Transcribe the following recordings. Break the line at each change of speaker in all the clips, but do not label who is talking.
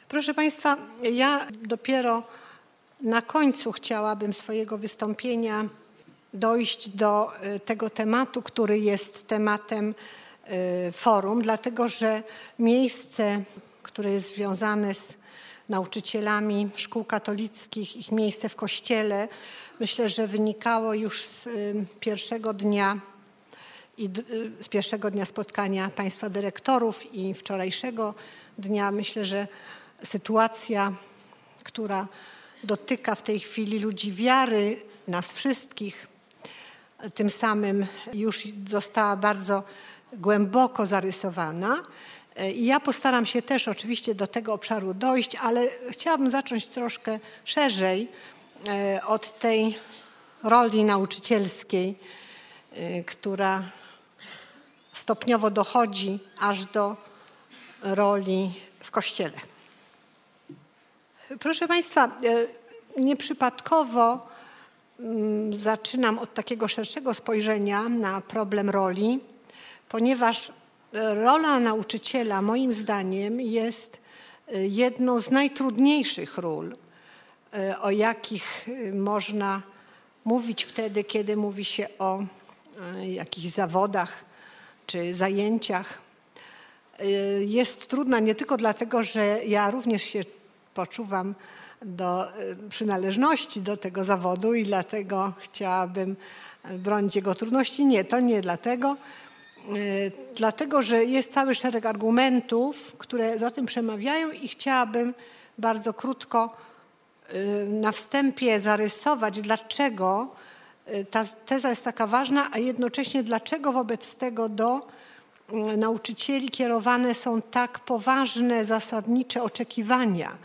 Proszę Państwa, ja dopiero na końcu chciałabym swojego wystąpienia dojść do tego tematu, który jest tematem forum, dlatego że miejsce, które jest związane z nauczycielami szkół katolickich, ich miejsce w Kościele, myślę, że wynikało już z pierwszego dnia spotkania Państwa dyrektorów i wczorajszego dnia. Myślę, że sytuacja, która dotyka w tej chwili ludzi wiary, nas wszystkich, tym samym już została bardzo głęboko zarysowana. I ja postaram się też oczywiście do tego obszaru dojść, ale chciałabym zacząć troszkę szerzej od tej roli nauczycielskiej, która stopniowo dochodzi aż do roli w Kościele. Proszę Państwa, nieprzypadkowo zaczynam od takiego szerszego spojrzenia na problem roli, ponieważ rola nauczyciela moim zdaniem jest jedną z najtrudniejszych ról, o jakich można mówić wtedy, kiedy mówi się o jakichś zawodach czy zajęciach. Jest trudna nie tylko dlatego, że ja również się poczuwam do przynależności do tego zawodu i dlatego chciałabym bronić jego trudności. Nie, to nie dlatego. Dlatego, że jest cały szereg argumentów, które za tym przemawiają i chciałabym bardzo krótko na wstępie zarysować, dlaczego ta teza jest taka ważna, a jednocześnie dlaczego wobec tego do nauczycieli kierowane są tak poważne, zasadnicze oczekiwania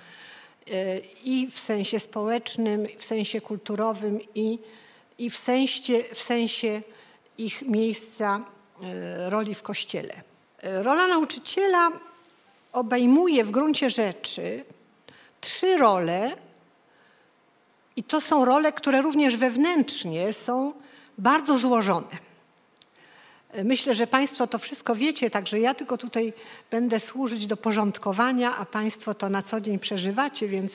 i w sensie społecznym, w sensie kulturowym i w sensie ich miejsca, roli w Kościele. Rola nauczyciela obejmuje w gruncie rzeczy 3 role i to są role, które również wewnętrznie są bardzo złożone. Myślę, że Państwo to wszystko wiecie, także ja tylko tutaj będę służyć do porządkowania, a Państwo to na co dzień przeżywacie, więc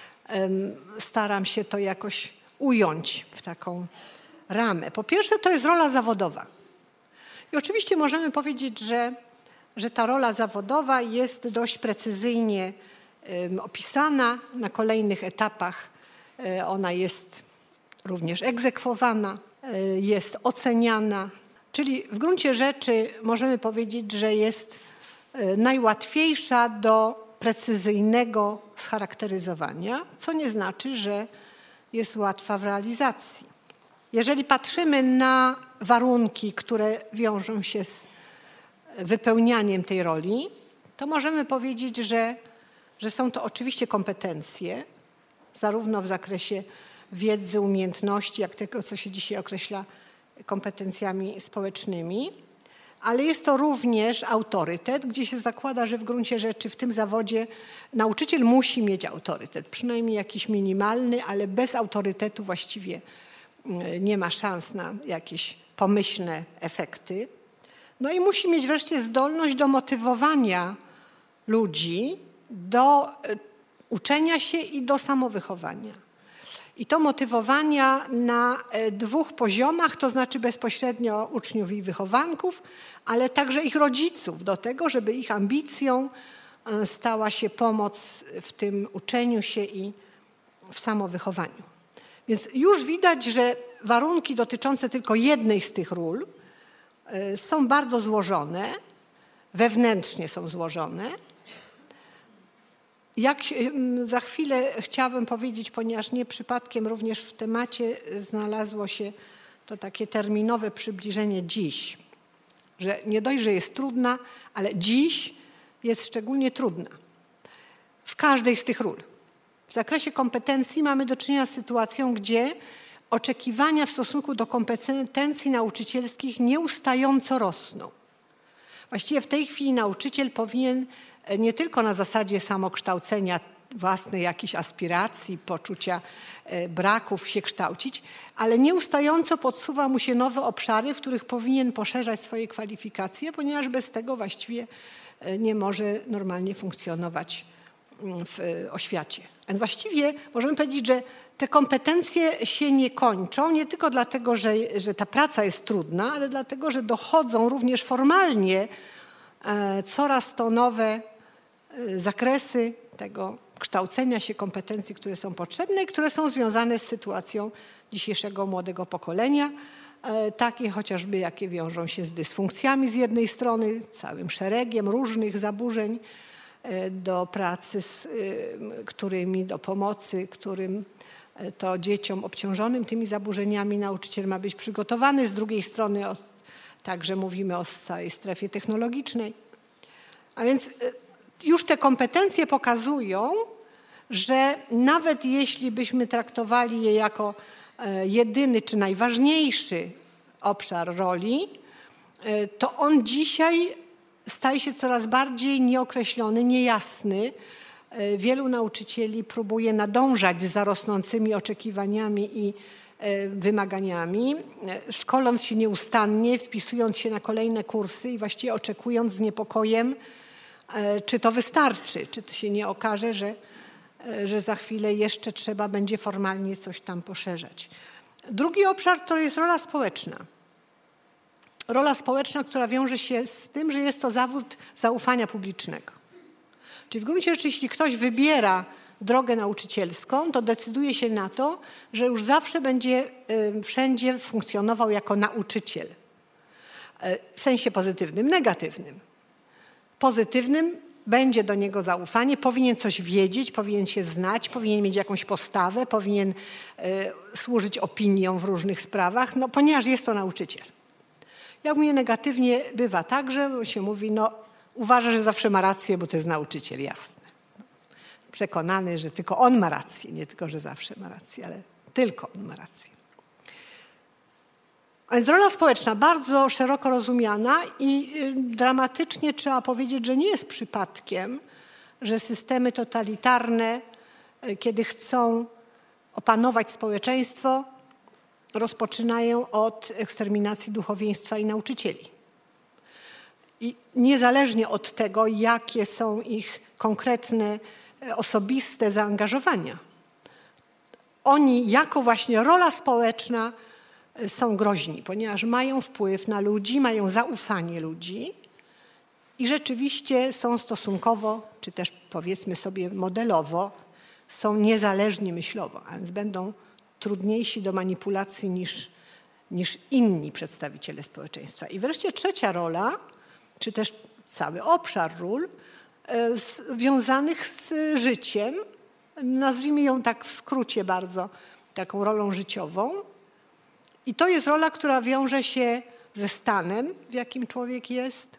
staram się to jakoś ująć w taką ramę. Po pierwsze, to jest rola zawodowa. I oczywiście możemy powiedzieć, że ta rola zawodowa jest dość precyzyjnie opisana na kolejnych etapach. Ona jest również egzekwowana, jest oceniana. Czyli w gruncie rzeczy możemy powiedzieć, że jest najłatwiejsza do precyzyjnego scharakteryzowania, co nie znaczy, że jest łatwa w realizacji. Jeżeli patrzymy na warunki, które wiążą się z wypełnianiem tej roli, to możemy powiedzieć, że są to oczywiście kompetencje, zarówno w zakresie wiedzy, umiejętności, jak tego, co się dzisiaj określa kompetencjami społecznymi, ale jest to również autorytet, gdzie się zakłada, że w gruncie rzeczy w tym zawodzie nauczyciel musi mieć autorytet, przynajmniej jakiś minimalny, ale bez autorytetu właściwie nie ma szans na jakieś pomyślne efekty. No i musi mieć wreszcie zdolność do motywowania ludzi do uczenia się i do samowychowania. I to motywowania na 2 poziomach, to znaczy bezpośrednio uczniów i wychowanków, ale także ich rodziców do tego, żeby ich ambicją stała się pomoc w tym uczeniu się i w samowychowaniu. Więc już widać, że warunki dotyczące tylko jednej z tych ról są bardzo złożone, wewnętrznie są złożone. Jak za chwilę chciałabym powiedzieć, ponieważ nie przypadkiem również w temacie znalazło się to takie terminowe przybliżenie dziś, że nie dość, że jest trudna, ale dziś jest szczególnie trudna. W każdej z tych ról. W zakresie kompetencji mamy do czynienia z sytuacją, gdzie oczekiwania w stosunku do kompetencji nauczycielskich nieustająco rosną. Właściwie w tej chwili nauczyciel powinien nie tylko na zasadzie samokształcenia własnej jakichś aspiracji, poczucia braków się kształcić, ale nieustająco podsuwa mu się nowe obszary, w których powinien poszerzać swoje kwalifikacje, ponieważ bez tego właściwie nie może normalnie funkcjonować w oświacie. Więc właściwie możemy powiedzieć, że te kompetencje się nie kończą, nie tylko dlatego, że ta praca jest trudna, ale dlatego, że dochodzą również formalnie coraz to nowe zakresy tego kształcenia się kompetencji, które są potrzebne i które są związane z sytuacją dzisiejszego młodego pokolenia. Takie chociażby, jakie wiążą się z dysfunkcjami z jednej strony, całym szeregiem różnych zaburzeń do pracy z którymi, do pomocy, którym to dzieciom obciążonym tymi zaburzeniami nauczyciel ma być przygotowany. Z drugiej strony także mówimy o całej strefie technologicznej. A więc już te kompetencje pokazują, że nawet jeśli byśmy traktowali je jako jedyny czy najważniejszy obszar roli, to on dzisiaj staje się coraz bardziej nieokreślony, niejasny. Wielu nauczycieli próbuje nadążać za rosnącymi oczekiwaniami i wymaganiami, szkoląc się nieustannie, wpisując się na kolejne kursy i właściwie oczekując z niepokojem, czy to wystarczy, czy to się nie okaże, że za chwilę jeszcze trzeba będzie formalnie coś tam poszerzać. Drugi obszar to jest rola społeczna. Rola społeczna, która wiąże się z tym, że jest to zawód zaufania publicznego. Czyli w gruncie rzeczy, jeśli ktoś wybiera drogę nauczycielską, to decyduje się na to, że już zawsze będzie wszędzie funkcjonował jako nauczyciel. W sensie pozytywnym, negatywnym. Pozytywnym będzie do niego zaufanie, powinien coś wiedzieć, powinien się znać, powinien mieć jakąś postawę, powinien służyć opiniom w różnych sprawach, ponieważ jest to nauczyciel. Jak mnie negatywnie bywa tak, że się mówi, uważa, że zawsze ma rację, bo to jest nauczyciel, jasne. Przekonany, że tylko on ma rację, nie tylko, że zawsze ma rację, ale tylko on ma rację. A więc rola społeczna bardzo szeroko rozumiana i dramatycznie trzeba powiedzieć, że nie jest przypadkiem, że systemy totalitarne, kiedy chcą opanować społeczeństwo, rozpoczynają od eksterminacji duchowieństwa i nauczycieli. I niezależnie od tego, jakie są ich konkretne, osobiste zaangażowania, oni jako właśnie rola społeczna są groźni, ponieważ mają wpływ na ludzi, mają zaufanie ludzi i rzeczywiście są stosunkowo, czy też powiedzmy sobie modelowo, są niezależni myślowo, a więc będą trudniejsi do manipulacji niż inni przedstawiciele społeczeństwa. I wreszcie trzecia rola, czy też cały obszar ról związanych z życiem, nazwijmy ją tak w skrócie bardzo, taką rolą życiową. I to jest rola, która wiąże się ze stanem, w jakim człowiek jest,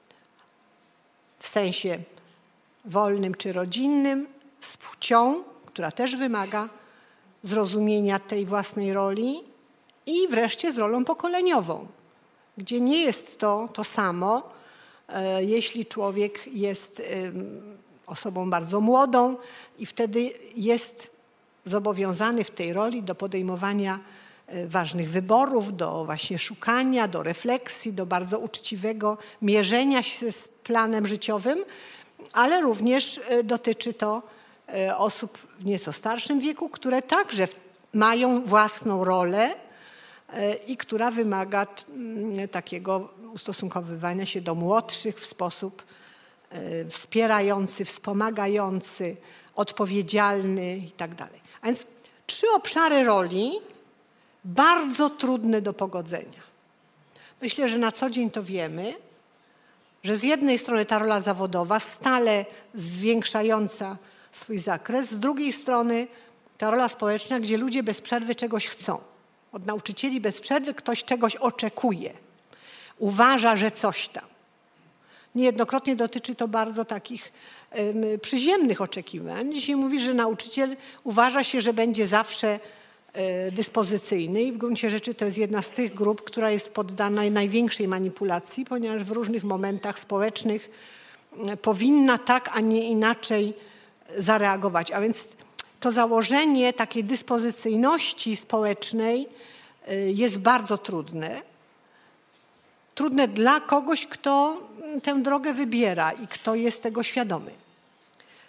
w sensie wolnym czy rodzinnym, z płcią, która też wymaga zrozumienia tej własnej roli i wreszcie z rolą pokoleniową, gdzie nie jest to samo, jeśli człowiek jest osobą bardzo młodą i wtedy jest zobowiązany w tej roli do podejmowania ważnych wyborów, do właśnie szukania, do refleksji, do bardzo uczciwego mierzenia się z planem życiowym, ale również dotyczy to osób w nieco starszym wieku, które także mają własną rolę i która wymaga takiego ustosunkowywania się do młodszych w sposób wspierający, wspomagający, odpowiedzialny i tak dalej. A więc 3 obszary roli bardzo trudne do pogodzenia. Myślę, że na co dzień to wiemy, że z jednej strony ta rola zawodowa stale zwiększająca swój zakres, z drugiej strony ta rola społeczna, gdzie ludzie bez przerwy czegoś chcą. Od nauczycieli bez przerwy ktoś czegoś oczekuje. Uważa, że coś tam. Niejednokrotnie dotyczy to bardzo takich przyziemnych oczekiwań. Dzisiaj mówi, że nauczyciel uważa się, że będzie zawsze dyspozycyjny i w gruncie rzeczy to jest jedna z tych grup, która jest poddana największej manipulacji, ponieważ w różnych momentach społecznych powinna tak, a nie inaczej zareagować. A więc to założenie takiej dyspozycyjności społecznej jest bardzo trudne. Trudne dla kogoś, kto tę drogę wybiera i kto jest tego świadomy.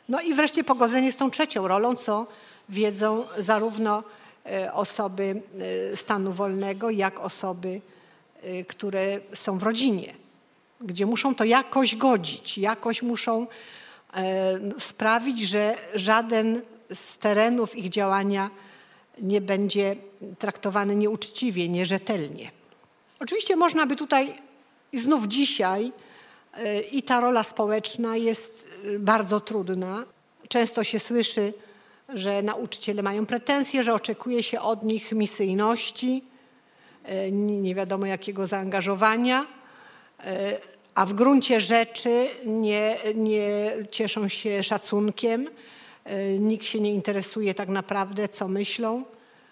No i wreszcie pogodzenie z tą trzecią rolą, co wiedzą zarówno osoby stanu wolnego, jak osoby, które są w rodzinie, gdzie muszą to jakoś godzić, jakoś muszą sprawić, że żaden z terenów ich działania nie będzie traktowany nieuczciwie, nierzetelnie. Oczywiście można by tutaj i znów dzisiaj i ta rola społeczna jest bardzo trudna. Często się słyszy, że nauczyciele mają pretensje, że oczekuje się od nich misyjności, nie wiadomo jakiego zaangażowania, a w gruncie rzeczy nie cieszą się szacunkiem. Nikt się nie interesuje tak naprawdę, co myślą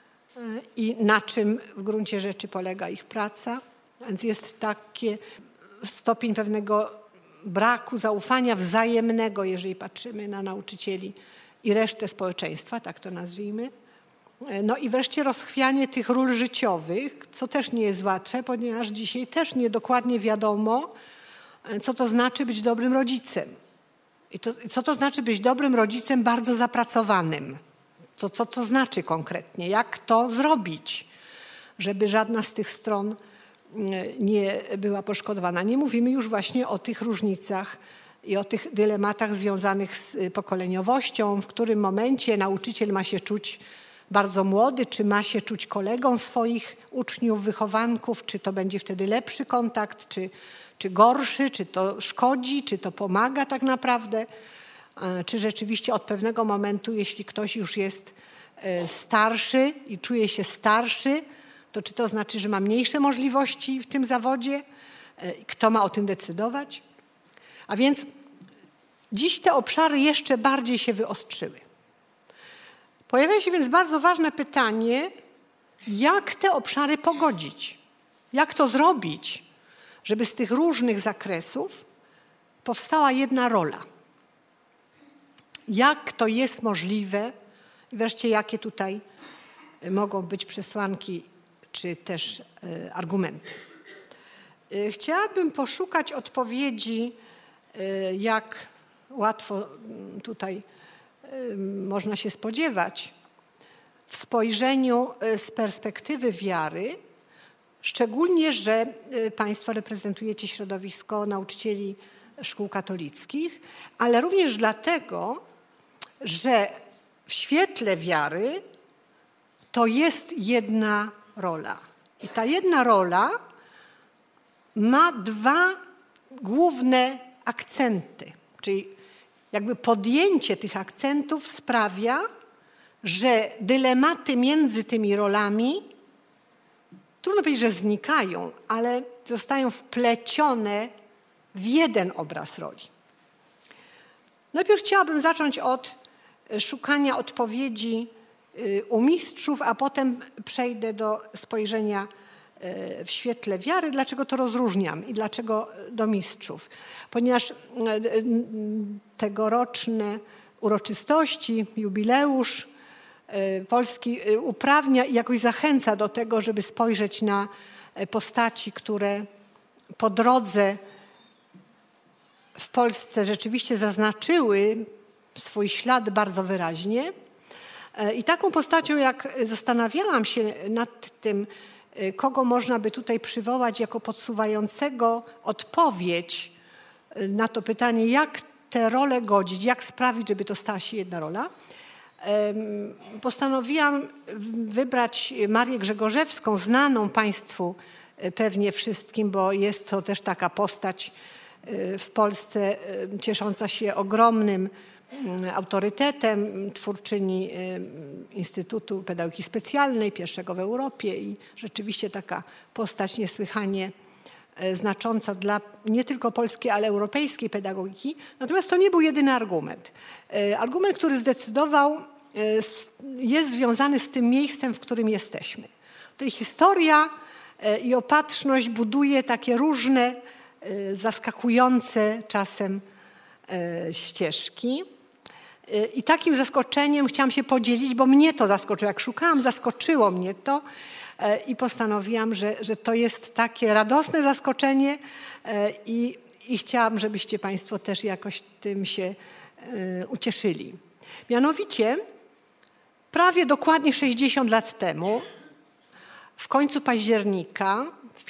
i na czym w gruncie rzeczy polega ich praca. Więc jest taki stopień pewnego braku zaufania wzajemnego, jeżeli patrzymy na nauczycieli i resztę społeczeństwa, tak to nazwijmy. No i wreszcie rozchwianie tych ról życiowych, co też nie jest łatwe, ponieważ dzisiaj też niedokładnie wiadomo, co to znaczy być dobrym rodzicem. I co to znaczy być dobrym rodzicem bardzo zapracowanym. Co to znaczy konkretnie? Jak to zrobić, żeby żadna z tych stron nie była poszkodowana? Nie mówimy już właśnie o tych różnicach i o tych dylematach związanych z pokoleniowością, w którym momencie nauczyciel ma się czuć bardzo młody, czy ma się czuć kolegą swoich uczniów, wychowanków, czy to będzie wtedy lepszy kontakt, czy gorszy, czy to szkodzi, czy to pomaga tak naprawdę, czy rzeczywiście od pewnego momentu, jeśli ktoś już jest starszy i czuje się starszy, to czy to znaczy, że ma mniejsze możliwości w tym zawodzie? Kto ma o tym decydować? A więc dziś te obszary jeszcze bardziej się wyostrzyły. Pojawia się więc bardzo ważne pytanie, jak te obszary pogodzić? Jak to zrobić, żeby z tych różnych zakresów powstała jedna rola? Jak to jest możliwe? I wreszcie jakie tutaj mogą być przesłanki czy też argumenty? Chciałabym poszukać odpowiedzi, jak łatwo tutaj można się spodziewać, w spojrzeniu z perspektywy wiary, szczególnie, że Państwo reprezentujecie środowisko nauczycieli szkół katolickich, ale również dlatego, że w świetle wiary to jest jedna rola. I ta jedna rola ma dwa główne akcenty, czyli jakby podjęcie tych akcentów sprawia, że dylematy między tymi rolami, trudno powiedzieć, że znikają, ale zostają wplecione w jeden obraz roli. Najpierw chciałabym zacząć od szukania odpowiedzi u mistrzów, a potem przejdę do spojrzenia w świetle wiary, dlaczego to rozróżniam i dlaczego do mistrzów. Ponieważ tegoroczne uroczystości, jubileusz Polski uprawnia i jakoś zachęca do tego, żeby spojrzeć na postaci, które po drodze w Polsce rzeczywiście zaznaczyły swój ślad bardzo wyraźnie. I taką postacią, jak zastanawiałam się nad tym, kogo można by tutaj przywołać jako podsuwającego odpowiedź na to pytanie, jak te role godzić, jak sprawić, żeby to stała się jedna rola, postanowiłam wybrać Marię Grzegorzewską, znaną Państwu pewnie wszystkim, bo jest to też taka postać w Polsce ciesząca się ogromnym autorytetem, twórczyni Instytutu Pedagogiki Specjalnej, pierwszego w Europie i rzeczywiście taka postać niesłychanie znacząca dla nie tylko polskiej, ale europejskiej pedagogiki. Natomiast to nie był jedyny argument. Argument, który zdecydował, jest związany z tym miejscem, w którym jesteśmy. Tutaj historia i opatrzność buduje takie różne, zaskakujące czasem ścieżki. I takim zaskoczeniem chciałam się podzielić, bo mnie to zaskoczyło. Jak szukałam, zaskoczyło mnie to i postanowiłam, że to jest takie radosne zaskoczenie i chciałam, żebyście Państwo też jakoś tym się ucieszyli. Mianowicie prawie dokładnie 60 lat temu, w końcu października w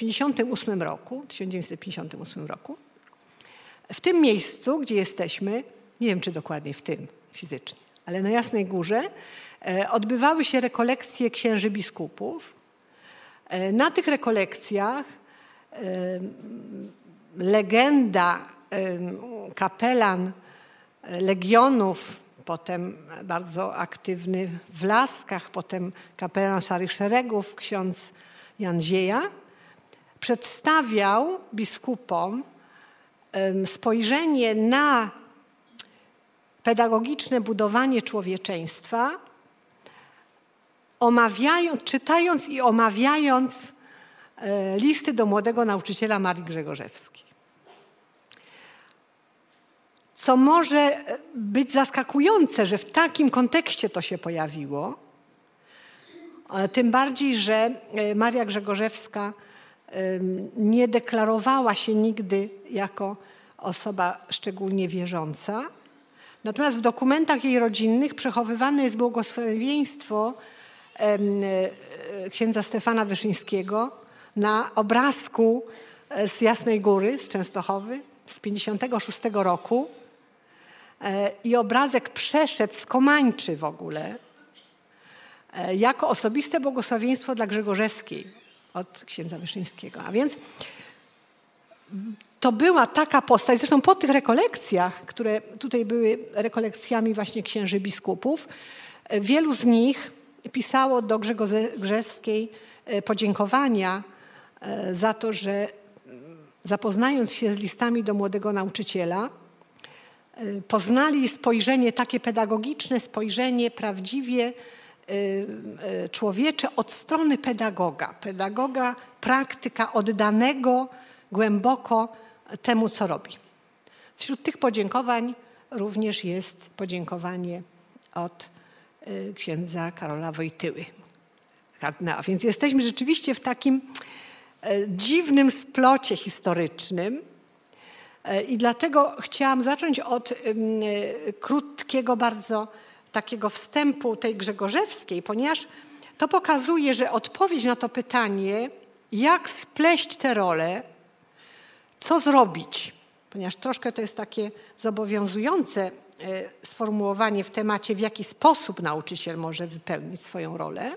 1958 roku, w tym miejscu, gdzie jesteśmy, nie wiem czy dokładnie w tym fizycznie, ale na Jasnej Górze, odbywały się rekolekcje księży biskupów. Na tych rekolekcjach legenda, kapelan Legionów, potem bardzo aktywny w Laskach, potem kapelan Szarych Szeregów, ksiądz Jan Zieja, przedstawiał biskupom spojrzenie na pedagogiczne budowanie człowieczeństwa, czytając i omawiając listy do młodego nauczyciela Marii Grzegorzewskiej. Co może być zaskakujące, że w takim kontekście to się pojawiło, tym bardziej, że Maria Grzegorzewska nie deklarowała się nigdy jako osoba szczególnie wierząca. Natomiast w dokumentach jej rodzinnych przechowywane jest błogosławieństwo księdza Stefana Wyszyńskiego na obrazku z Jasnej Góry, z Częstochowy, z 1956 roku. I obrazek przeszedł z Komańczy w ogóle jako osobiste błogosławieństwo dla Grzegorzewskiej od księdza Wyszyńskiego. A więc to była taka postać, zresztą po tych rekolekcjach, które tutaj były rekolekcjami właśnie księży biskupów, wielu z nich pisało do Grzegorzewskiej podziękowania za to, że zapoznając się z listami do młodego nauczyciela, poznali spojrzenie takie pedagogiczne, spojrzenie prawdziwie człowiecze od strony pedagoga. Pedagoga, praktyka oddanego głęboko temu, co robi. Wśród tych podziękowań również jest podziękowanie od księdza Karola Wojtyły, kardynała. Więc jesteśmy rzeczywiście w takim dziwnym splocie historycznym. I dlatego chciałam zacząć od krótkiego bardzo takiego wstępu tej Grzegorzewskiej, ponieważ to pokazuje, że odpowiedź na to pytanie, jak spleść te role, co zrobić, ponieważ troszkę to jest takie zobowiązujące sformułowanie w temacie, w jaki sposób nauczyciel może wypełnić swoją rolę.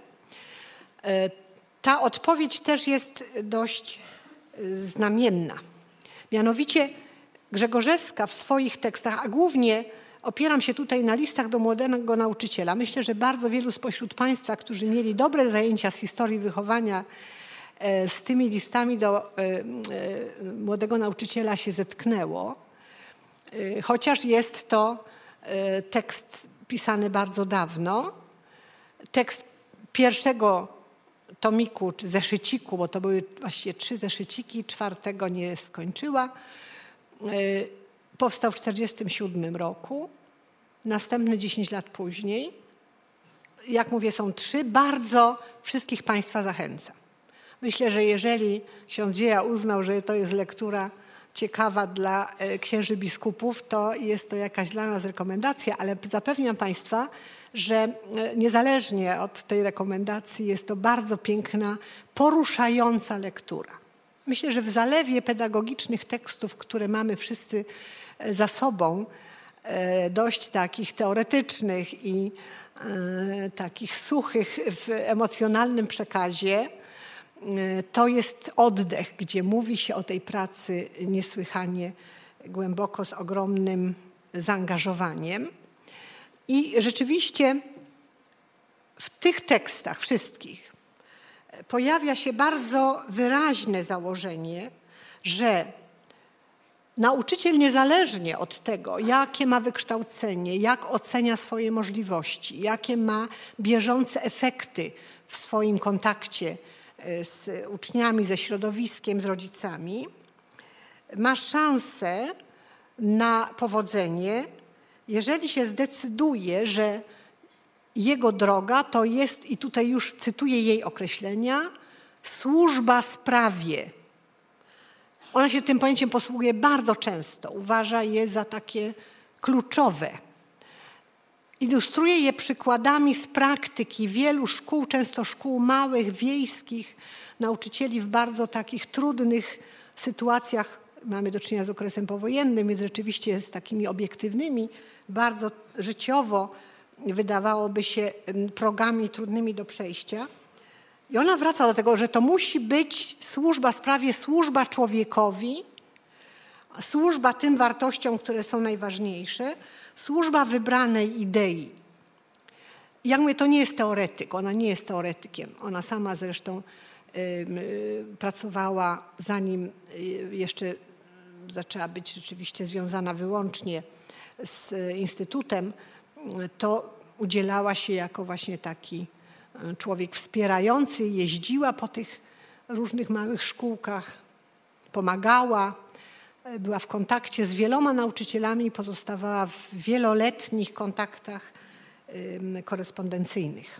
Ta odpowiedź też jest dość znamienna. Mianowicie Grzegorzewska w swoich tekstach, a głównie opieram się tutaj na listach do młodego nauczyciela. Myślę, że bardzo wielu spośród Państwa, którzy mieli dobre zajęcia z historii wychowania, z tymi listami do młodego nauczyciela się zetknęło. Chociaż jest to tekst pisany bardzo dawno. Tekst pierwszego tomiku czy zeszyciku, bo to były właściwie 3 zeszyciki, 4 nie skończyła. Powstał w 1947 roku, następny 10 lat później. Jak mówię, są 3. Bardzo wszystkich Państwa zachęcam. Myślę, że jeżeli ksiądz Zieja uznał, że to jest lektura ciekawa dla księży biskupów, to jest to jakaś dla nas rekomendacja, ale zapewniam Państwa, że niezależnie od tej rekomendacji jest to bardzo piękna, poruszająca lektura. Myślę, że w zalewie pedagogicznych tekstów, które mamy wszyscy za sobą, dość takich teoretycznych i takich suchych w emocjonalnym przekazie, to jest oddech, gdzie mówi się o tej pracy niesłychanie głęboko, z ogromnym zaangażowaniem. I rzeczywiście w tych tekstach wszystkich pojawia się bardzo wyraźne założenie, że nauczyciel niezależnie od tego, jakie ma wykształcenie, jak ocenia swoje możliwości, jakie ma bieżące efekty w swoim kontakcie z uczniami, ze środowiskiem, z rodzicami, ma szansę na powodzenie, jeżeli się zdecyduje, że jego droga to jest, i tutaj już cytuję jej określenia, służba sprawie. Ona się tym pojęciem posługuje bardzo często, uważa je za takie kluczowe. Ilustruje je przykładami z praktyki wielu szkół, często szkół małych, wiejskich, nauczycieli w bardzo takich trudnych sytuacjach. Mamy do czynienia z okresem powojennym, więc rzeczywiście z takimi obiektywnymi, bardzo życiowo, wydawałoby się, progami trudnymi do przejścia. I ona wraca do tego, że to musi być służba człowiekowi, służba tym wartościom, które są najważniejsze, służba wybranej idei. Jak mówię, to nie jest teoretyk, ona nie jest teoretykiem. Ona sama zresztą pracowała, zanim jeszcze zaczęła być rzeczywiście związana wyłącznie z Instytutem, to udzielała się jako właśnie taki człowiek wspierający, jeździła po tych różnych małych szkółkach, pomagała, była w kontakcie z wieloma nauczycielami i pozostawała w wieloletnich kontaktach korespondencyjnych.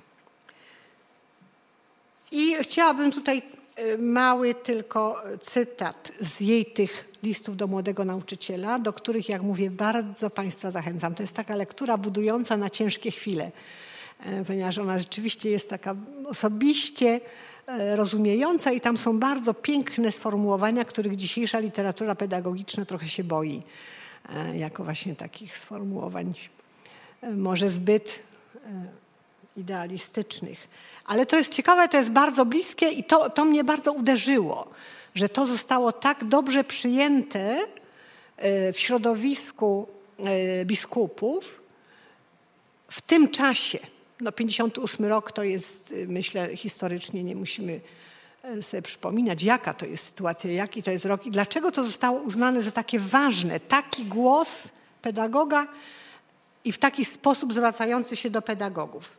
I chciałabym tutaj mały tylko cytat z jej tych listów do młodego nauczyciela, do których, jak mówię, bardzo Państwa zachęcam. To jest taka lektura budująca na ciężkie chwile, ponieważ ona rzeczywiście jest taka osobiście rozumiejąca i tam są bardzo piękne sformułowania, których dzisiejsza literatura pedagogiczna trochę się boi, jako właśnie takich sformułowań może zbyt idealistycznych. Ale to jest ciekawe, to jest bardzo bliskie i to mnie bardzo uderzyło, że to zostało tak dobrze przyjęte w środowisku biskupów w tym czasie. 58 rok to jest, myślę, historycznie nie musimy sobie przypominać, jaka to jest sytuacja, jaki to jest rok i dlaczego to zostało uznane za takie ważne. Taki głos pedagoga i w taki sposób zwracający się do pedagogów.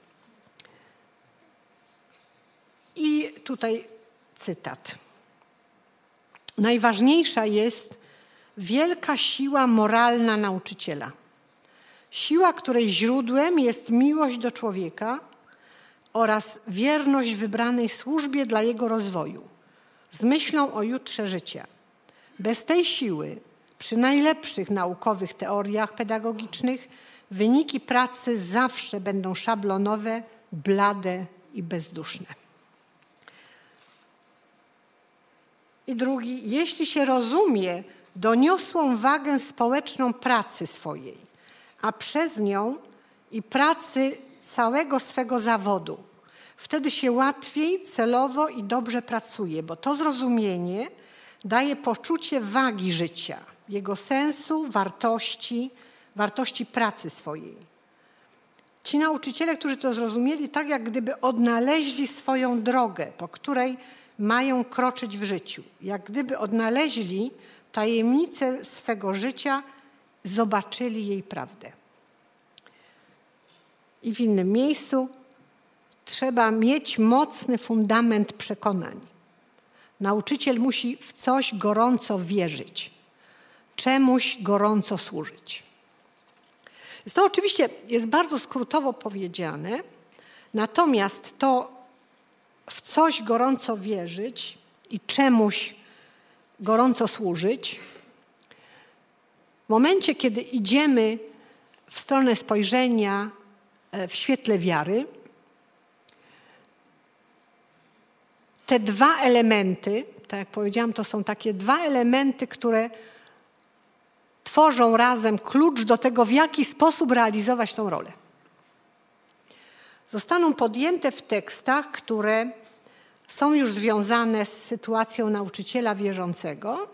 I tutaj cytat. Najważniejsza jest wielka siła moralna nauczyciela. Siła, której źródłem jest miłość do człowieka oraz wierność wybranej służbie dla jego rozwoju, z myślą o jutrze życia. Bez tej siły, przy najlepszych naukowych teoriach pedagogicznych, wyniki pracy zawsze będą szablonowe, blade i bezduszne. I drugi, jeśli się rozumie doniosłą wagę społeczną pracy swojej, a przez nią i pracy całego swego zawodu, wtedy się łatwiej, celowo i dobrze pracuje, bo to zrozumienie daje poczucie wagi życia, jego sensu, wartości pracy swojej. Ci nauczyciele, którzy to zrozumieli, tak jak gdyby odnaleźli swoją drogę, po której mają kroczyć w życiu. Jak gdyby odnaleźli tajemnicę swego życia, zobaczyli jej prawdę. I w innym miejscu trzeba mieć mocny fundament przekonań. Nauczyciel musi w coś gorąco wierzyć, czemuś gorąco służyć. To oczywiście jest bardzo skrótowo powiedziane, natomiast to w coś gorąco wierzyć i czemuś gorąco służyć, w momencie, kiedy idziemy w stronę spojrzenia w świetle wiary, te dwa elementy, tak jak powiedziałam, to są takie dwa elementy, które tworzą razem klucz do tego, w jaki sposób realizować tą rolę. Zostaną podjęte w tekstach, które są już związane z sytuacją nauczyciela wierzącego,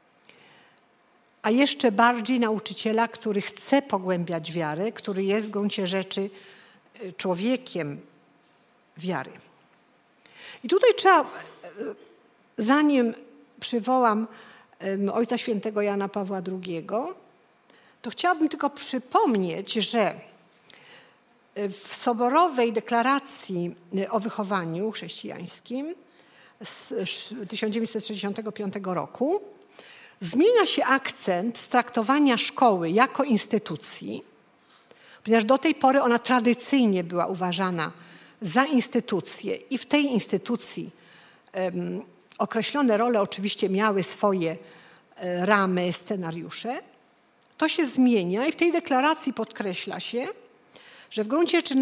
a jeszcze bardziej nauczyciela, który chce pogłębiać wiarę, który jest w gruncie rzeczy człowiekiem wiary. I tutaj trzeba, zanim przywołam Ojca Świętego Jana Pawła II, to chciałabym tylko przypomnieć, że w soborowej deklaracji o wychowaniu chrześcijańskim z 1965 roku zmienia się akcent z traktowania szkoły jako instytucji, ponieważ do tej pory ona tradycyjnie była uważana za instytucję i w tej instytucji określone role oczywiście miały swoje ramy, scenariusze. To się zmienia i w tej deklaracji podkreśla się że w gruncie rzeczy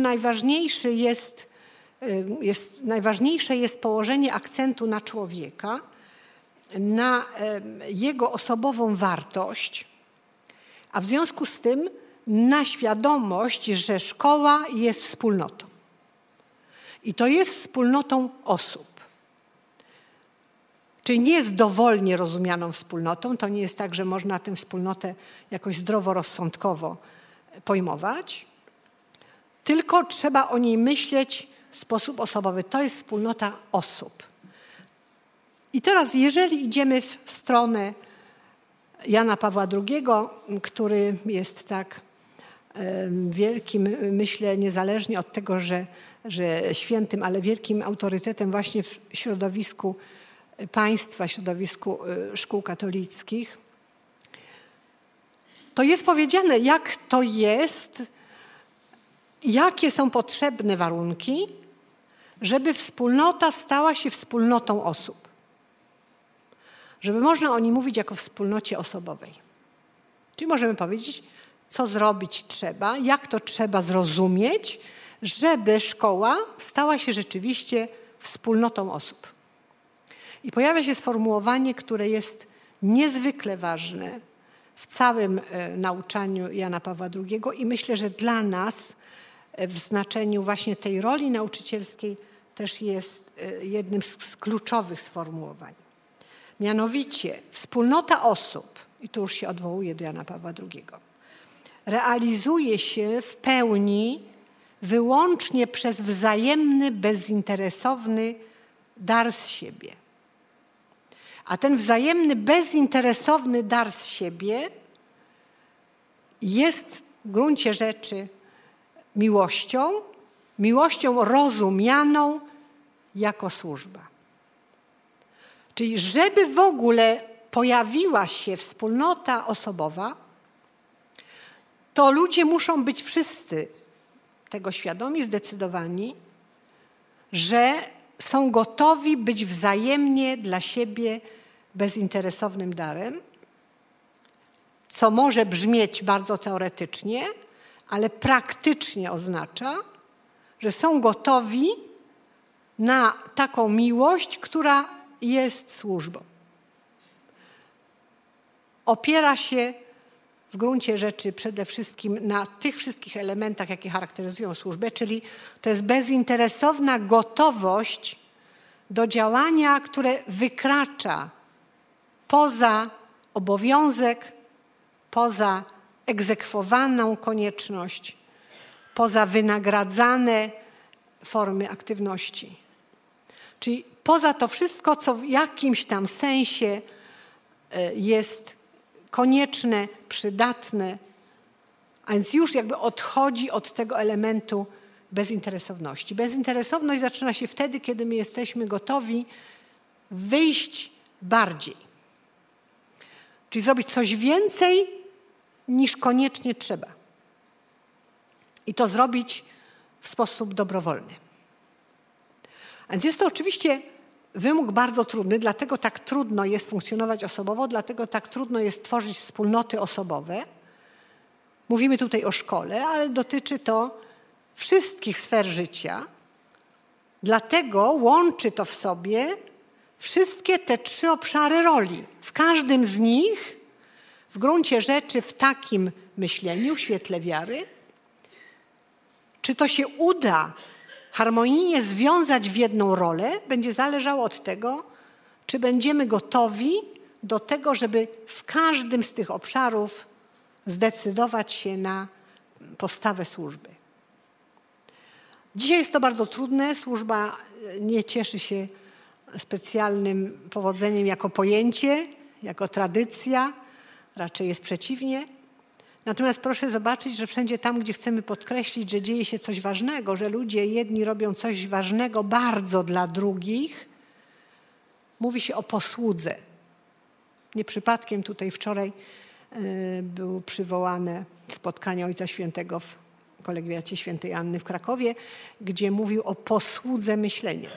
najważniejsze jest położenie akcentu na człowieka, na jego osobową wartość, a w związku z tym na świadomość, że szkoła jest wspólnotą. I to jest wspólnotą osób. Czyli nie jest dowolnie rozumianą wspólnotą. To nie jest tak, że można tę wspólnotę jakoś zdroworozsądkowo pojmować, tylko trzeba o niej myśleć w sposób osobowy. To jest wspólnota osób. I teraz, jeżeli idziemy w stronę Jana Pawła II, który jest tak wielkim, myślę, niezależnie od tego, że świętym, ale wielkim autorytetem właśnie w środowisku państwa, środowisku szkół katolickich, to jest powiedziane, jak to jest, jakie są potrzebne warunki, żeby wspólnota stała się wspólnotą osób. Żeby można o niej mówić jako wspólnocie osobowej. Czyli możemy powiedzieć, co zrobić trzeba, jak to trzeba zrozumieć, żeby szkoła stała się rzeczywiście wspólnotą osób. I pojawia się sformułowanie, które jest niezwykle ważne w całym nauczaniu Jana Pawła II i myślę, że dla nas w znaczeniu właśnie tej roli nauczycielskiej też jest jednym z kluczowych sformułowań. Mianowicie wspólnota osób, i tu już się odwołuję do Jana Pawła II, realizuje się w pełni wyłącznie przez wzajemny, bezinteresowny dar z siebie. A ten wzajemny, bezinteresowny dar z siebie jest w gruncie rzeczy miłością rozumianą jako służba. Czyli żeby w ogóle pojawiła się wspólnota osobowa, to ludzie muszą być wszyscy tego świadomi, zdecydowani, że są gotowi być wzajemnie dla siebie bezinteresownym darem, co może brzmieć bardzo teoretycznie, ale praktycznie oznacza, że są gotowi na taką miłość, która jest służbą. Opiera się w gruncie rzeczy przede wszystkim na tych wszystkich elementach, jakie charakteryzują służbę, czyli to jest bezinteresowna gotowość do działania, które wykracza poza obowiązek, poza egzekwowaną konieczność, poza wynagradzane formy aktywności. Czyli poza to wszystko, co w jakimś tam sensie jest konieczne, przydatne, a więc już jakby odchodzi od tego elementu bezinteresowności. Bezinteresowność zaczyna się wtedy, kiedy my jesteśmy gotowi wyjść bardziej. Czyli zrobić coś więcej niż koniecznie trzeba. I to zrobić w sposób dobrowolny. A więc jest to oczywiście wymóg bardzo trudny, dlatego tak trudno jest funkcjonować osobowo, dlatego tak trudno jest tworzyć wspólnoty osobowe. Mówimy tutaj o szkole, ale dotyczy to wszystkich sfer życia. Dlatego łączy to w sobie wszystkie te 3 obszary roli. W każdym z nich, w gruncie rzeczy w takim myśleniu, w świetle wiary, czy to się uda harmonijnie związać w jedną rolę, będzie zależało od tego, czy będziemy gotowi do tego, żeby w każdym z tych obszarów zdecydować się na postawę służby. Dzisiaj jest to bardzo trudne. Służba nie cieszy się specjalnym powodzeniem jako pojęcie, jako tradycja. Raczej jest przeciwnie. Natomiast proszę zobaczyć, że wszędzie tam, gdzie chcemy podkreślić, że dzieje się coś ważnego, że ludzie jedni robią coś ważnego bardzo dla drugich, mówi się o posłudze. Nie przypadkiem tutaj wczoraj było przywołane spotkanie Ojca Świętego w kolegiacie Świętej Anny w Krakowie, gdzie mówił o posłudze myślenia.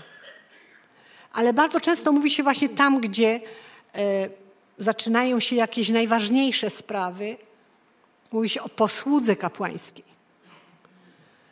Ale bardzo często mówi się właśnie tam, gdzie zaczynają się jakieś najważniejsze sprawy, mówi się o posłudze kapłańskiej.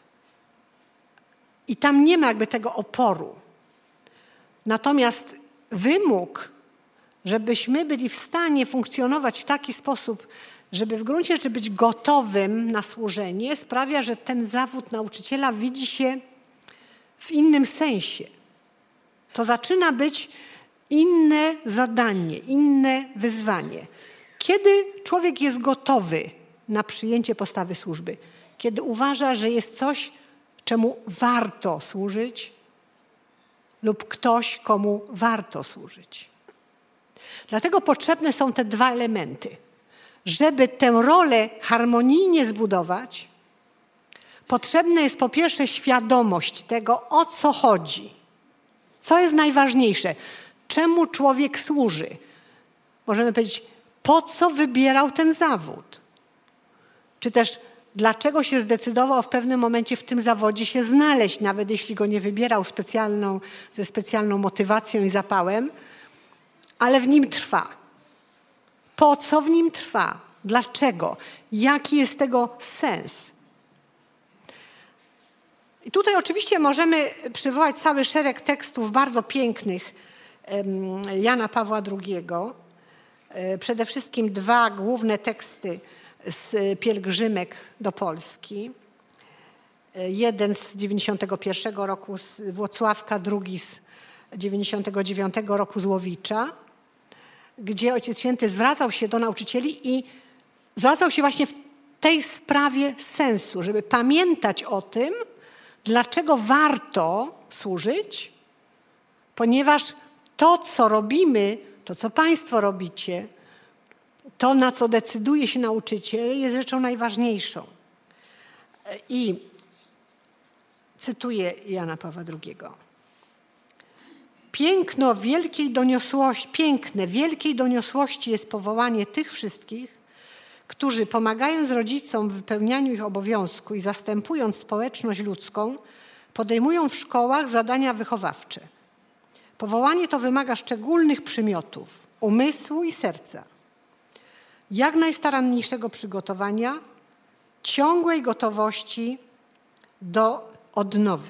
I tam nie ma jakby tego oporu. Natomiast wymóg, żebyśmy byli w stanie funkcjonować w taki sposób, żeby w gruncie rzeczy być gotowym na służenie, sprawia, że ten zawód nauczyciela widzi się w innym sensie. To zaczyna być inne zadanie, inne wyzwanie. Kiedy człowiek jest gotowy na przyjęcie postawy służby? Kiedy uważa, że jest coś, czemu warto służyć lub ktoś, komu warto służyć. Dlatego potrzebne są te dwa elementy. Żeby tę rolę harmonijnie zbudować, potrzebna jest po pierwsze świadomość tego, o co chodzi. Co jest najważniejsze? Czemu człowiek służy? Możemy powiedzieć, po co wybierał ten zawód? Czy też dlaczego się zdecydował w pewnym momencie w tym zawodzie się znaleźć, nawet jeśli go nie wybierał ze specjalną motywacją i zapałem, ale w nim trwa. Po co w nim trwa? Dlaczego? Jaki jest tego sens? I tutaj oczywiście możemy przywołać cały szereg tekstów bardzo pięknych Jana Pawła II. Przede wszystkim dwa główne teksty z pielgrzymek do Polski. Jeden z 91 roku z Włocławka, drugi z 99 roku z Łowicza, gdzie Ojciec Święty zwracał się do nauczycieli i zwracał się właśnie w tej sprawie sensu, żeby pamiętać o tym, dlaczego warto służyć, ponieważ to, co robimy, to, co Państwo robicie, to, na co decyduje się nauczyciel, jest rzeczą najważniejszą. I cytuję Jana Pawła II. Piękne wielkiej doniosłości jest powołanie tych wszystkich, którzy pomagając rodzicom w wypełnianiu ich obowiązku i zastępując społeczność ludzką, podejmują w szkołach zadania wychowawcze. Powołanie to wymaga szczególnych przymiotów, umysłu i serca, jak najstaranniejszego przygotowania, ciągłej gotowości do odnowy.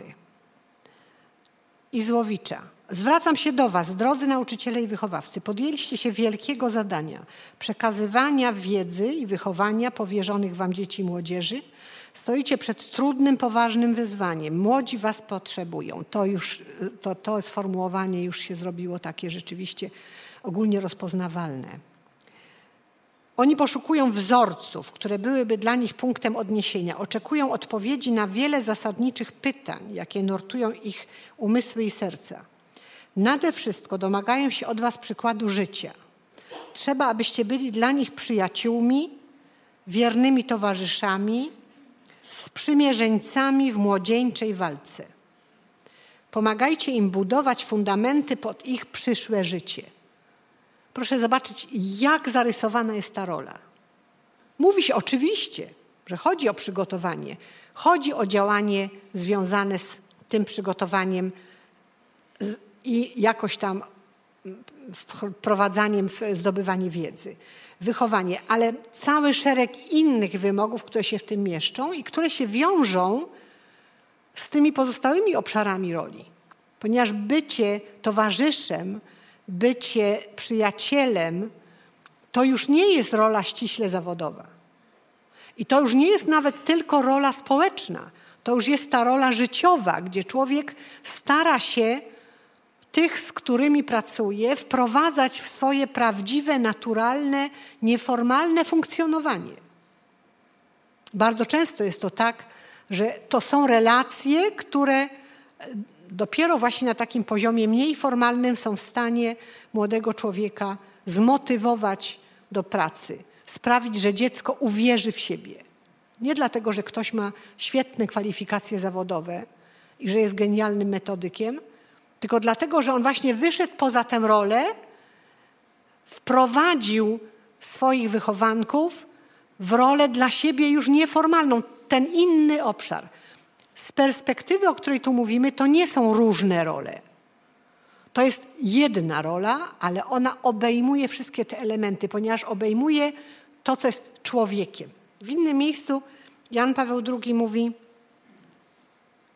I z Łowicza. Zwracam się do Was, drodzy nauczyciele i wychowawcy. Podjęliście się wielkiego zadania przekazywania wiedzy i wychowania powierzonych Wam dzieci i młodzieży. Stoicie przed trudnym, poważnym wyzwaniem. Młodzi Was potrzebują. To sformułowanie już się zrobiło takie rzeczywiście ogólnie rozpoznawalne. Oni poszukują wzorców, które byłyby dla nich punktem odniesienia. Oczekują odpowiedzi na wiele zasadniczych pytań, jakie nurtują ich umysły i serca. Nade wszystko domagają się od Was przykładu życia. Trzeba, abyście byli dla nich przyjaciółmi, wiernymi towarzyszami, sprzymierzeńcami w młodzieńczej walce. Pomagajcie im budować fundamenty pod ich przyszłe życie. Proszę zobaczyć, jak zarysowana jest ta rola. Mówi się oczywiście, że chodzi o przygotowanie. Chodzi o działanie związane z tym przygotowaniem i jakoś tam wprowadzaniem w zdobywanie wiedzy. Wychowanie, ale cały szereg innych wymogów, które się w tym mieszczą i które się wiążą z tymi pozostałymi obszarami roli. Ponieważ bycie towarzyszem, bycie przyjacielem, to już nie jest rola ściśle zawodowa. I to już nie jest nawet tylko rola społeczna. To już jest ta rola życiowa, gdzie człowiek stara się tych, z którymi pracuje, wprowadzać w swoje prawdziwe, naturalne, nieformalne funkcjonowanie. Bardzo często jest to tak, że to są relacje, które dopiero właśnie na takim poziomie mniej formalnym są w stanie młodego człowieka zmotywować do pracy, sprawić, że dziecko uwierzy w siebie. Nie dlatego, że ktoś ma świetne kwalifikacje zawodowe i że jest genialnym metodykiem, tylko dlatego, że on właśnie wyszedł poza tę rolę, wprowadził swoich wychowanków w rolę dla siebie już nieformalną, ten inny obszar. Z perspektywy, o której tu mówimy, to nie są różne role. To jest jedna rola, ale ona obejmuje wszystkie te elementy, ponieważ obejmuje to, co jest człowiekiem. W innym miejscu Jan Paweł II mówi: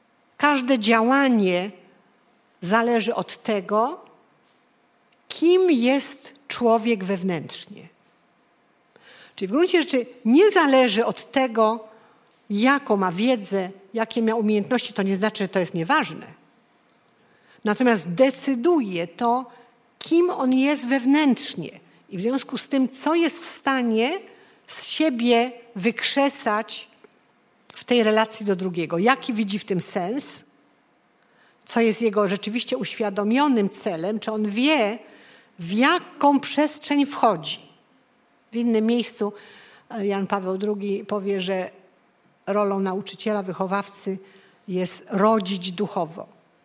każde działanie zależy od tego, kim jest człowiek wewnętrznie. Czyli w gruncie rzeczy nie zależy od tego, jaką ma wiedzę, jakie ma umiejętności, to nie znaczy, że to jest nieważne. Natomiast decyduje to, kim on jest wewnętrznie i w związku z tym, co jest w stanie z siebie wykrzesać w tej relacji do drugiego. Jaki widzi w tym sens, co jest jego rzeczywiście uświadomionym celem, czy on wie, w jaką przestrzeń wchodzi. W innym miejscu Jan Paweł II powie, że rolą nauczyciela, wychowawcy jest rodzić duchowo.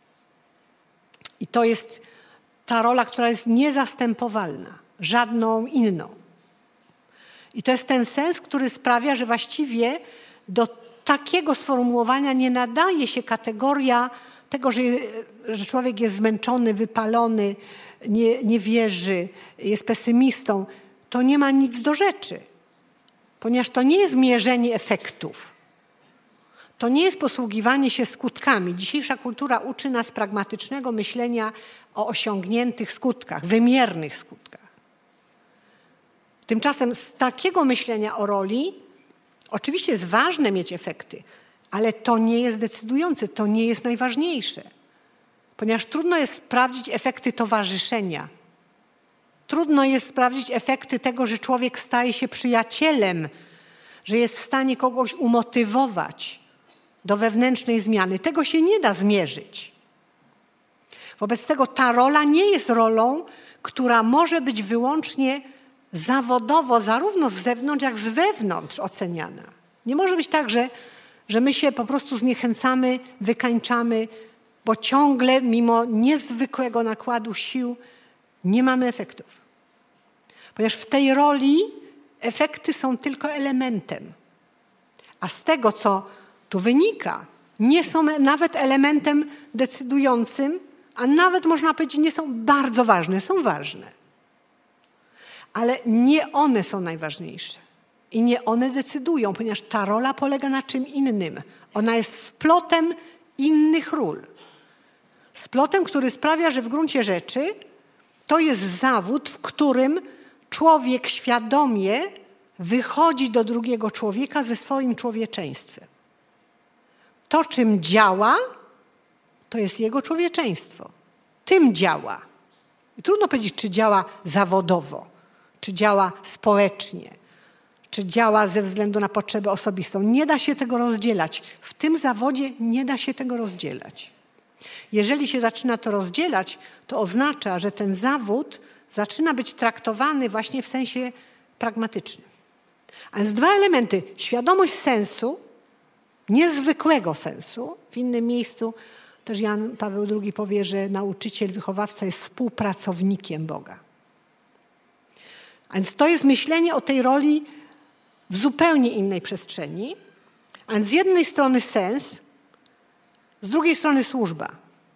I to jest ta rola, która jest niezastępowalna, żadną inną. I to jest ten sens, który sprawia, że właściwie do takiego sformułowania nie nadaje się kategoria tego, że człowiek jest zmęczony, wypalony, nie wierzy, jest pesymistą. To nie ma nic do rzeczy, ponieważ to nie jest mierzenie efektów. To nie jest posługiwanie się skutkami. Dzisiejsza kultura uczy nas pragmatycznego myślenia o osiągniętych skutkach, wymiernych skutkach. Tymczasem z takiego myślenia o roli oczywiście jest ważne mieć efekty, ale to nie jest decydujące, to nie jest najważniejsze. Ponieważ trudno jest sprawdzić efekty towarzyszenia. Trudno jest sprawdzić efekty tego, że człowiek staje się przyjacielem, że jest w stanie kogoś umotywować do wewnętrznej zmiany. Tego się nie da zmierzyć. Wobec tego ta rola nie jest rolą, która może być wyłącznie zawodowo, zarówno z zewnątrz, jak z wewnątrz oceniana. Nie może być tak, że my się po prostu zniechęcamy, wykańczamy, bo ciągle mimo niezwykłego nakładu sił nie mamy efektów. Ponieważ w tej roli efekty są tylko elementem. A z tego, co tu wynika, nie są nawet elementem decydującym, a nawet można powiedzieć, nie są bardzo ważne, są ważne. Ale nie one są najważniejsze. I nie one decydują, ponieważ ta rola polega na czym innym. Ona jest splotem innych ról. Splotem, który sprawia, że w gruncie rzeczy to jest zawód, w którym człowiek świadomie wychodzi do drugiego człowieka ze swoim człowieczeństwem. To, czym działa, to jest jego człowieczeństwo. Tym działa. I trudno powiedzieć, czy działa zawodowo, czy działa społecznie, czy działa ze względu na potrzebę osobistą. Nie da się tego rozdzielać. W tym zawodzie nie da się tego rozdzielać. Jeżeli się zaczyna to rozdzielać, to oznacza, że ten zawód zaczyna być traktowany właśnie w sensie pragmatycznym. A więc dwa elementy. Świadomość sensu, niezwykłego sensu. W innym miejscu też Jan Paweł II powie, że nauczyciel, wychowawca jest współpracownikiem Boga. A więc to jest myślenie o tej roli w zupełnie innej przestrzeni. A więc z jednej strony sens, z drugiej strony służba.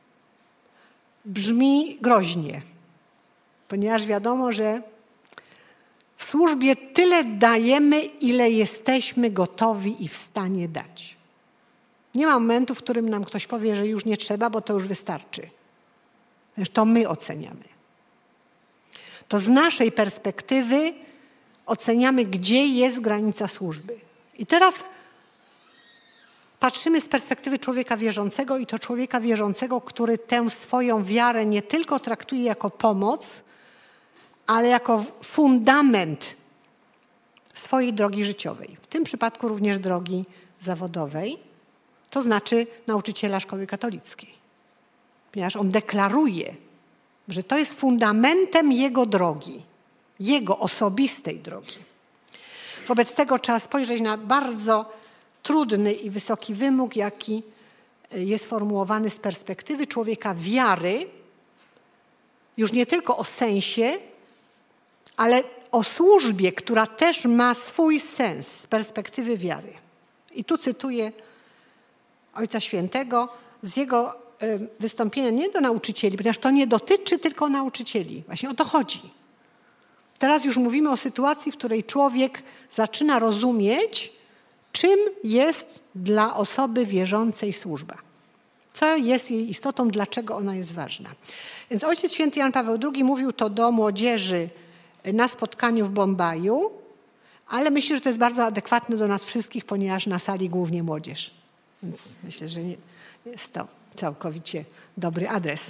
Brzmi groźnie, ponieważ wiadomo, że w służbie tyle dajemy, ile jesteśmy gotowi i w stanie dać. Nie ma momentu, w którym nam ktoś powie, że już nie trzeba, bo to już wystarczy. To my oceniamy. To z naszej perspektywy oceniamy, gdzie jest granica służby. I teraz patrzymy z perspektywy człowieka wierzącego i to człowieka wierzącego, który tę swoją wiarę nie tylko traktuje jako pomoc, ale jako fundament swojej drogi życiowej. W tym przypadku również drogi zawodowej, to znaczy nauczyciela szkoły katolickiej. Ponieważ on deklaruje, że to jest fundamentem jego drogi, jego osobistej drogi. Wobec tego trzeba spojrzeć na bardzo trudny i wysoki wymóg, jaki jest formułowany z perspektywy człowieka wiary, już nie tylko o sensie, ale o służbie, która też ma swój sens z perspektywy wiary. I tu cytuję Ojca Świętego z jego wystąpienia nie do nauczycieli, ponieważ to nie dotyczy tylko nauczycieli. Właśnie o to chodzi. Teraz już mówimy o sytuacji, w której człowiek zaczyna rozumieć, czym jest dla osoby wierzącej służba. Co jest jej istotą, dlaczego ona jest ważna. Więc Ojciec Święty Jan Paweł II mówił to do młodzieży na spotkaniu w Bombaju, ale myślę, że to jest bardzo adekwatne do nas wszystkich, ponieważ na sali głównie młodzież. Więc myślę, że nie jest to całkowicie dobry adres.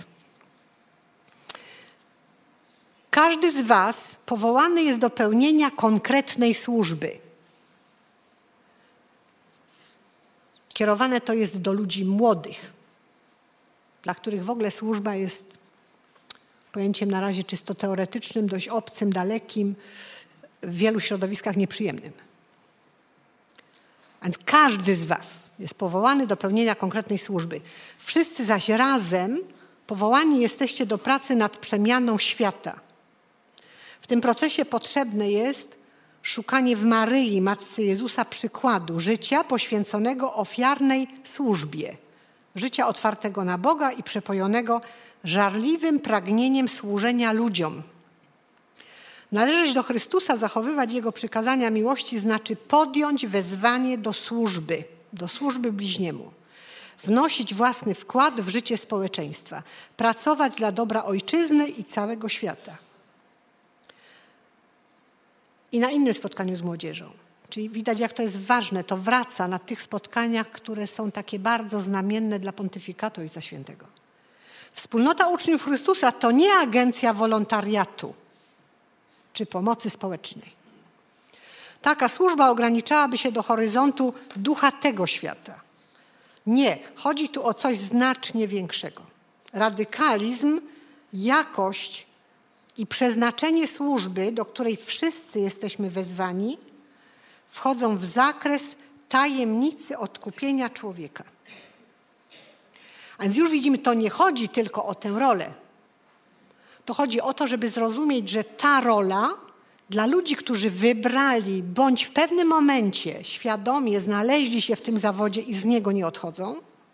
Każdy z was powołany jest do pełnienia konkretnej służby. Kierowane to jest do ludzi młodych, dla których w ogóle służba jest pojęciem na razie czysto teoretycznym, dość obcym, dalekim, w wielu środowiskach nieprzyjemnym. A więc każdy z was jest powołany do pełnienia konkretnej służby. Wszyscy zaś razem powołani jesteście do pracy nad przemianą świata. W tym procesie potrzebne jest szukanie w Maryi, Matce Jezusa, przykładu życia poświęconego ofiarnej służbie, życia otwartego na Boga i przepojonego żarliwym pragnieniem służenia ludziom. Należeć do Chrystusa, zachowywać Jego przykazania miłości znaczy podjąć wezwanie do służby bliźniemu, wnosić własny wkład w życie społeczeństwa, pracować dla dobra ojczyzny i całego świata. I na innym spotkaniu z młodzieżą. Czyli widać, jak to jest ważne. To wraca na tych spotkaniach, które są takie bardzo znamienne dla pontyfikatu Ojca Świętego. Wspólnota uczniów Chrystusa to nie agencja wolontariatu czy pomocy społecznej. Taka służba ograniczałaby się do horyzontu ducha tego świata. Nie, chodzi tu o coś znacznie większego. Radykalizm, jakość i przeznaczenie służby, do której wszyscy jesteśmy wezwani, wchodzą w zakres tajemnicy odkupienia człowieka. A więc już widzimy, to nie chodzi tylko o tę rolę. To chodzi o to, żeby zrozumieć, że ta rola dla ludzi, którzy wybrali bądź w pewnym momencie świadomie znaleźli się w tym zawodzie i z niego nie odchodzą,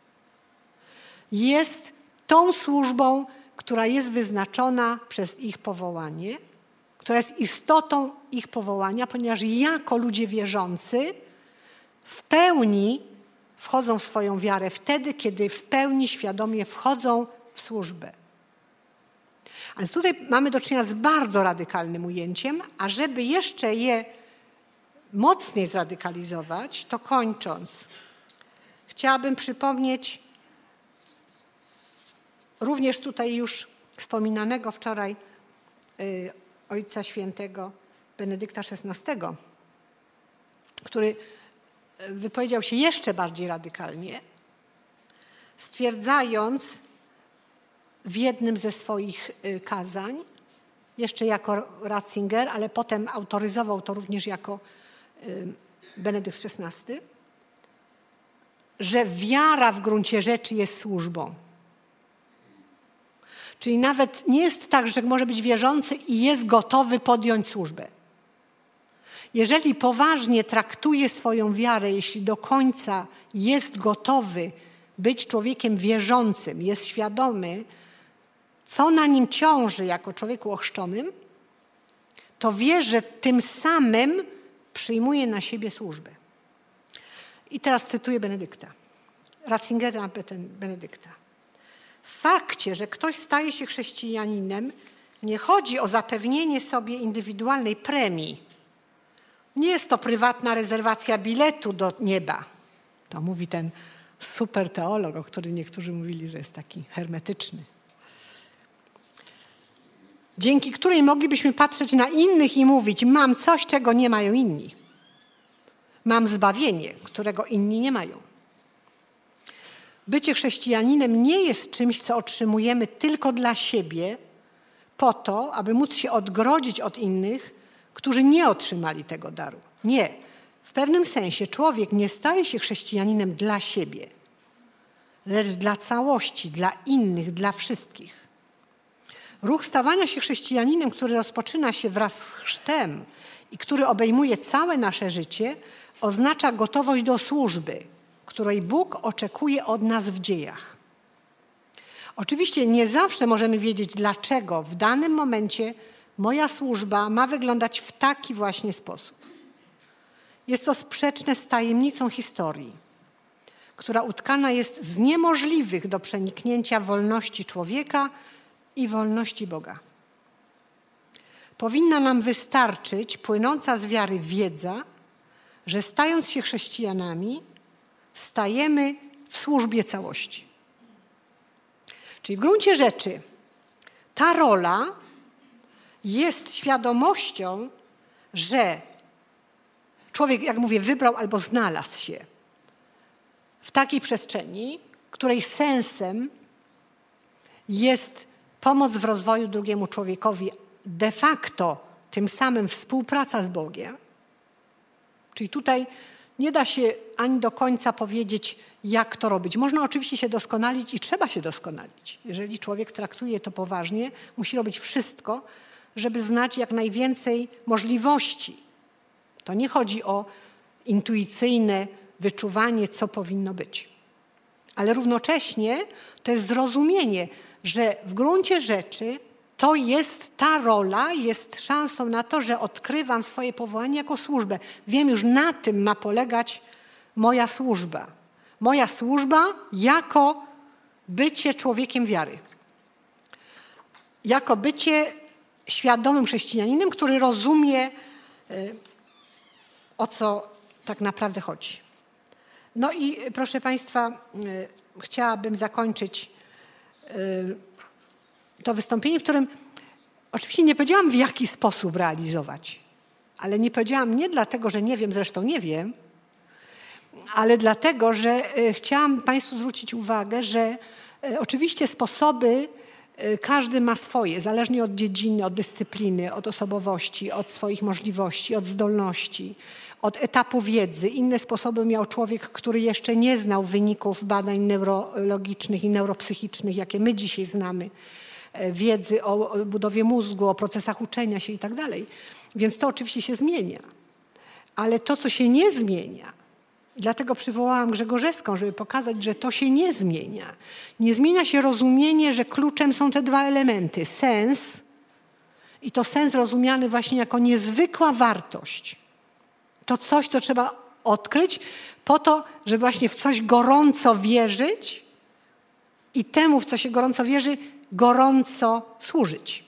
jest tą służbą, która jest wyznaczona przez ich powołanie, która jest istotą ich powołania, ponieważ jako ludzie wierzący w pełni wchodzą w swoją wiarę wtedy, kiedy w pełni świadomie wchodzą w służbę. A więc tutaj mamy do czynienia z bardzo radykalnym ujęciem, a żeby jeszcze je mocniej zradykalizować, to kończąc, chciałabym przypomnieć również tutaj już wspominanego wczoraj Ojca Świętego Benedykta XVI, który wypowiedział się jeszcze bardziej radykalnie, stwierdzając w jednym ze swoich kazań, jeszcze jako Ratzinger, ale potem autoryzował to również jako Benedykt XVI, że wiara w gruncie rzeczy jest służbą. Czyli nawet nie jest tak, że człowiek może być wierzący i jest gotowy podjąć służbę. Jeżeli poważnie traktuje swoją wiarę, jeśli do końca jest gotowy być człowiekiem wierzącym, jest świadomy, co na nim ciąży jako człowieku ochrzczonym, to wie, że tym samym przyjmuje na siebie służbę. I teraz cytuję Benedykta. Ratzingera Benedykta. W fakcie, że ktoś staje się chrześcijaninem, nie chodzi o zapewnienie sobie indywidualnej premii. Nie jest to prywatna rezerwacja biletu do nieba. To mówi ten super teolog, o którym niektórzy mówili, że jest taki hermetyczny. Dzięki której moglibyśmy patrzeć na innych i mówić, mam coś, czego nie mają inni. Mam zbawienie, którego inni nie mają. Bycie chrześcijaninem nie jest czymś, co otrzymujemy tylko dla siebie, po to, aby móc się odgrodzić od innych, którzy nie otrzymali tego daru. Nie. W pewnym sensie człowiek nie staje się chrześcijaninem dla siebie, lecz dla całości, dla innych, dla wszystkich. Ruch stawania się chrześcijaninem, który rozpoczyna się wraz z chrztem i który obejmuje całe nasze życie, oznacza gotowość do służby, której Bóg oczekuje od nas w dziejach. Oczywiście nie zawsze możemy wiedzieć, dlaczego w danym momencie moja służba ma wyglądać w taki właśnie sposób. Jest to sprzeczne z tajemnicą historii, która utkana jest z niemożliwych do przeniknięcia wolności człowieka i wolności Boga. Powinna nam wystarczyć płynąca z wiary wiedza, że stając się chrześcijanami, stajemy w służbie całości. Czyli w gruncie rzeczy ta rola jest świadomością, że człowiek, jak mówię, wybrał albo znalazł się w takiej przestrzeni, której sensem jest pomoc w rozwoju drugiemu człowiekowi, de facto tym samym współpraca z Bogiem. Czyli tutaj nie da się ani do końca powiedzieć, jak to robić. Można oczywiście się doskonalić i trzeba się doskonalić. Jeżeli człowiek traktuje to poważnie, musi robić wszystko, żeby znać jak najwięcej możliwości. To nie chodzi o intuicyjne wyczuwanie, co powinno być. Ale równocześnie to jest zrozumienie, że w gruncie rzeczy to jest ta rola, jest szansą na to, że odkrywam swoje powołanie jako służbę. Wiem już, na tym ma polegać moja służba. Moja służba jako bycie człowiekiem wiary. Jako bycie świadomym chrześcijaninem, który rozumie, o co tak naprawdę chodzi. No i proszę Państwa, chciałabym zakończyć to wystąpienie, w którym oczywiście nie powiedziałam, w jaki sposób realizować. Ale nie powiedziałam nie dlatego, że nie wiem, zresztą nie wiem, ale dlatego, że chciałam Państwu zwrócić uwagę, że oczywiście sposoby każdy ma swoje, zależnie od dziedziny, od dyscypliny, od osobowości, od swoich możliwości, od zdolności, od etapu wiedzy. Inne sposoby miał człowiek, który jeszcze nie znał wyników badań neurologicznych i neuropsychicznych, jakie my dzisiaj znamy. Wiedzy o budowie mózgu, o procesach uczenia się i tak dalej. Więc to oczywiście się zmienia. Ale to, co się nie zmienia, dlatego przywołałam Grzegorzewską, żeby pokazać, że to się nie zmienia. Nie zmienia się rozumienie, że kluczem są te dwa elementy. Sens i to sens rozumiany właśnie jako niezwykła wartość. To coś, co trzeba odkryć po to, żeby właśnie w coś gorąco wierzyć i temu, w co się gorąco wierzy, gorąco służyć.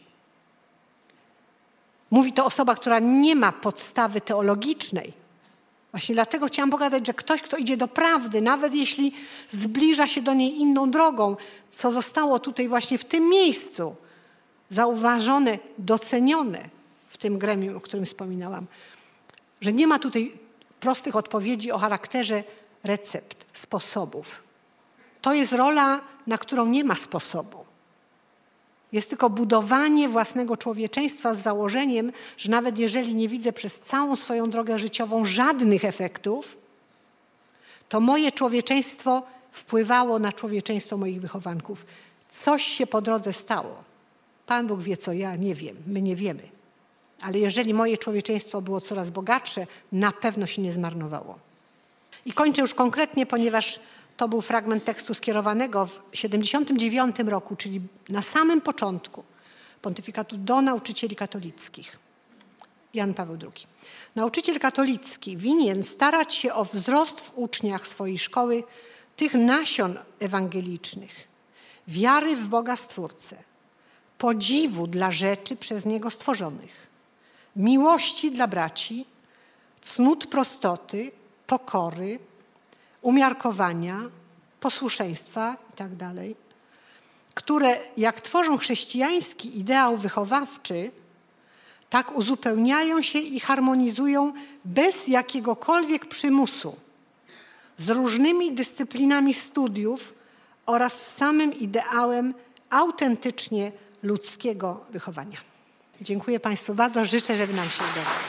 Mówi to osoba, która nie ma podstawy teologicznej. Właśnie dlatego chciałam pokazać, że ktoś, kto idzie do prawdy, nawet jeśli zbliża się do niej inną drogą, co zostało tutaj właśnie w tym miejscu zauważone, docenione w tym gremium, o którym wspominałam, że nie ma tutaj prostych odpowiedzi o charakterze recept, sposobów. To jest rola, na którą nie ma sposobu. Jest tylko budowanie własnego człowieczeństwa z założeniem, że nawet jeżeli nie widzę przez całą swoją drogę życiową żadnych efektów, to moje człowieczeństwo wpływało na człowieczeństwo moich wychowanków. Coś się po drodze stało. Pan Bóg wie, co ja nie wiem. My nie wiemy. Ale jeżeli moje człowieczeństwo było coraz bogatsze, na pewno się nie zmarnowało. I kończę już konkretnie, ponieważ to był fragment tekstu skierowanego w 79 roku, czyli na samym początku pontyfikatu do nauczycieli katolickich. Jan Paweł II. Nauczyciel katolicki winien starać się o wzrost w uczniach swojej szkoły tych nasion ewangelicznych, wiary w Boga Stwórcę, podziwu dla rzeczy przez Niego stworzonych, miłości dla braci, cnót prostoty, pokory, umiarkowania, posłuszeństwa itd., które jak tworzą chrześcijański ideał wychowawczy, tak uzupełniają się i harmonizują bez jakiegokolwiek przymusu z różnymi dyscyplinami studiów oraz z samym ideałem autentycznie ludzkiego wychowania. Dziękuję Państwu bardzo. Życzę, żeby nam się udało.